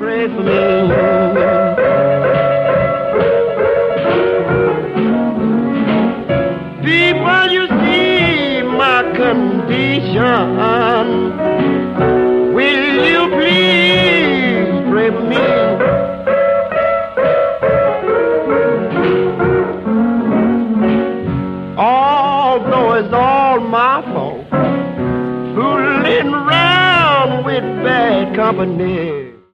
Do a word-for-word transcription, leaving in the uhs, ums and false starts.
pray for me. People, you see my condition. Will you please pray for me? Although it's all my fault, fooling around with bad company.